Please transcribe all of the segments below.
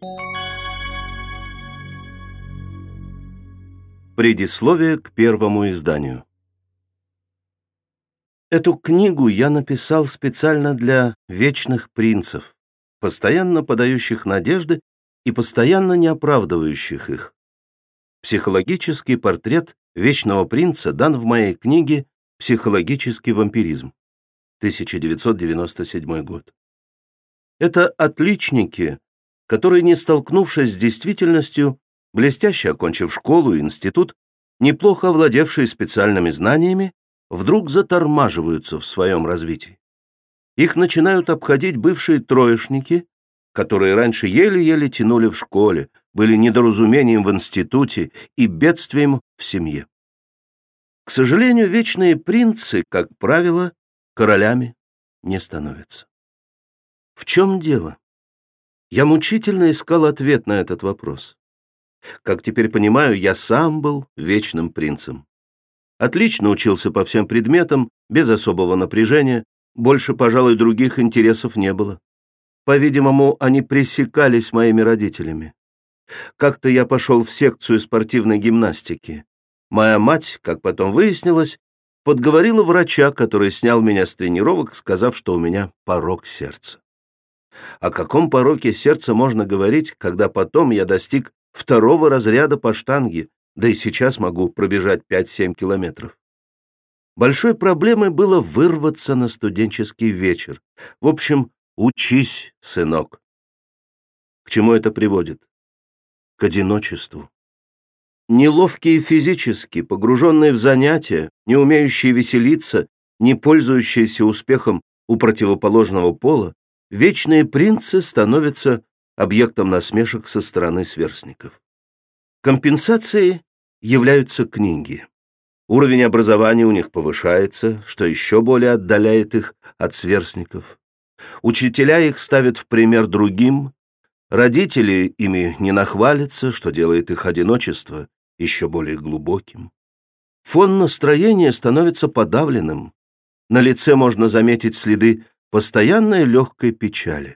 Предисловие к первому изданию. Эту книгу я написал специально для вечных принцев, постоянно подающих надежды и постоянно не оправдывающих их. Психологический портрет вечного принца дан в моей книге «Психологический вампиризм», 1997 год. Это отличники, которые, не столкнувшись с действительностью, блестяще окончив школу и институт, неплохо овладевшие специальными знаниями, вдруг затормаживаются в своем развитии. Их начинают обходить бывшие троечники, которые раньше еле-еле тянули в школе, были недоразумением в институте и бедствием в семье. К сожалению, вечные принцы, как правило, королями не становятся. В чем дело? Я мучительно искал ответ на этот вопрос. Как теперь понимаю, я сам был вечным принцем. Отлично учился по всем предметам, без особого напряжения, больше, пожалуй, других интересов не было. По-видимому, они пресекались моими родителями. Как-то я пошел в секцию спортивной гимнастики. Моя мать, как потом выяснилось, подговорила врача, который снял меня с тренировок, сказав, что у меня порок сердца. О каком пороке сердца можно говорить, когда потом я достиг 2-го разряда по штанге, да и сейчас могу пробежать 5-7 километров. Большой проблемой было вырваться на студенческий вечер. В общем, учись, сынок. К чему это приводит? К одиночеству. Неловкие физически, погруженные в занятия, не умеющие веселиться, не пользующиеся успехом у противоположного пола, вечные принцы становятся объектом насмешек со стороны сверстников. Компенсацией являются книги. Уровень образования у них повышается, что еще более отдаляет их от сверстников. Учителя их ставят в пример другим, родители ими не нахвалятся, что делает их одиночество еще более глубоким. Фон настроения становится подавленным. На лице можно заметить следы постоянной легкой печали.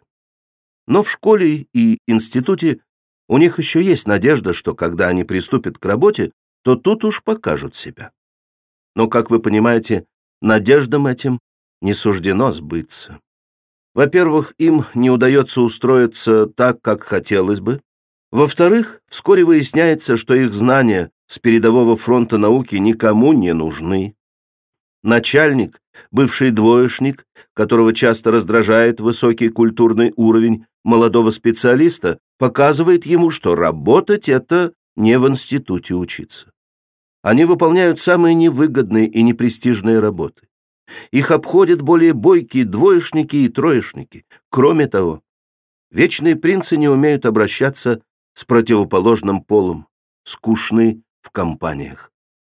Но в школе и институте у них еще есть надежда, что когда они приступят к работе, то тут уж покажут себя. Но, как вы понимаете, надеждам этим не суждено сбыться. Во-первых, им не удается устроиться так, как хотелось бы. Во-вторых, вскоре выясняется, что их знания с передового фронта науки никому не нужны. Начальник, бывший двоечник, которого часто раздражает высокий культурный уровень молодого специалиста, показывает ему, что работать — это не в институте учиться. Они выполняют самые невыгодные и непрестижные работы. Их обходят более бойкие двоечники и троечники. Кроме того, вечные принцы не умеют обращаться с противоположным полом, скучны в компаниях.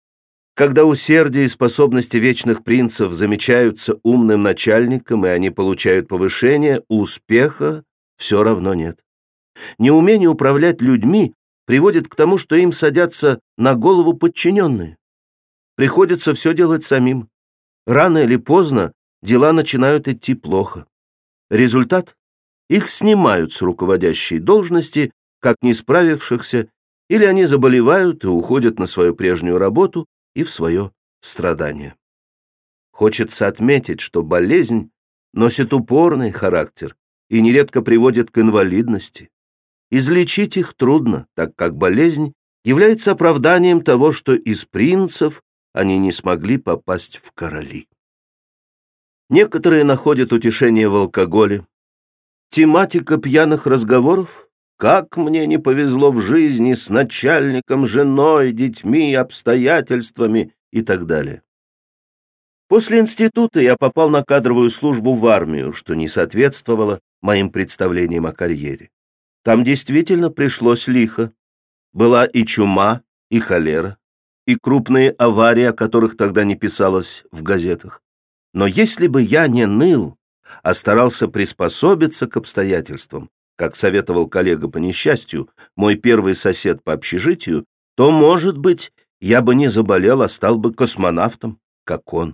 Когда усердие и способности вечных принцев замечаются умным начальником, и они получают повышение, успеха все равно нет. Неумение управлять людьми приводит к тому, что им садятся на голову подчиненные. Приходится все делать самим. Рано или поздно дела начинают идти плохо. Результат? Их снимают с руководящей должности, как не справившихся, или они заболевают и уходят на свою прежнюю работу и в свое страдание. Хочется отметить, что болезнь носит упорный характер и нередко приводит к инвалидности. Излечить их трудно, так как болезнь является оправданием того, что из принцев они не смогли попасть в короли. Некоторые находят утешение в алкоголе. Тематика пьяных разговоров: как мне не повезло в жизни с начальником, женой, детьми, обстоятельствами и так далее. После института я попал на кадровую службу в армию, что не соответствовало моим представлениям о карьере. Там действительно пришлось лихо. Была и чума, и холера, и крупные аварии, о которых тогда не писалось в газетах. Но если бы я не ныл, а старался приспособиться к обстоятельствам, как советовал коллега по несчастью, мой первый сосед по общежитию, то, может быть, я бы не заболел, а стал бы космонавтом, как он.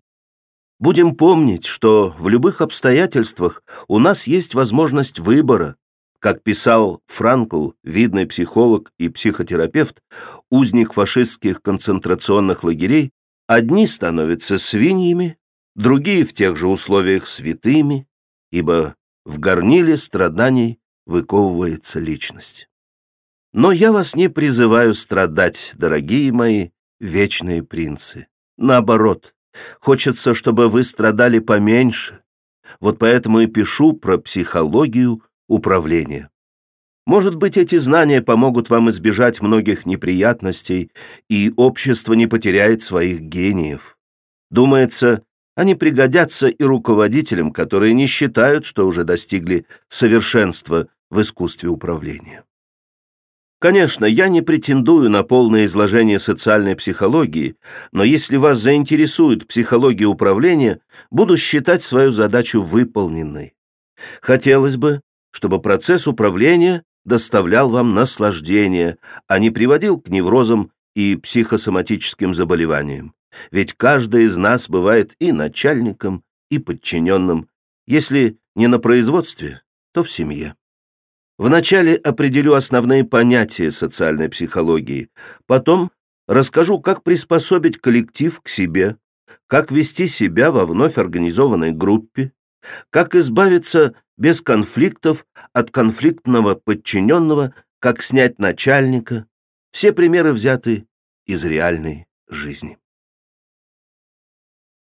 Будем помнить, что в любых обстоятельствах у нас есть возможность выбора, Как писал Франкл, видный психолог и психотерапевт, узник фашистских концентрационных лагерей, одни становятся свиньями, другие в тех же условиях святыми, ибо в горниле страданий выковывается личность. Но я вас не призываю страдать, дорогие мои вечные принцы. Наоборот, хочется, чтобы вы страдали поменьше. Вот поэтому и пишу про психологию управления. Может быть, эти знания помогут вам избежать многих неприятностей, и общество не потеряет своих гениев. Думается, они пригодятся и руководителям, которые не считают, что уже достигли совершенства в искусстве управления. Конечно, я не претендую на полное изложение социальной психологии, но если вас заинтересует психология управления, буду считать свою задачу выполненной. Хотелось бы, чтобы процесс управления доставлял вам наслаждение, а не приводил к неврозам и психосоматическим заболеваниям. Ведь каждый из нас бывает и начальником, и подчиненным, если не на производстве, то в семье. Вначале определю основные понятия социальной психологии, потом расскажу, как приспособить коллектив к себе, как вести себя во вновь организованной группе, как избавиться без конфликтов от конфликтного подчиненного, как снять начальника. Все примеры взяты из реальной жизни.